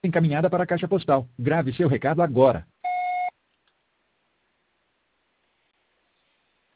encaminhada para a caixa postal. Grave seu recado agora.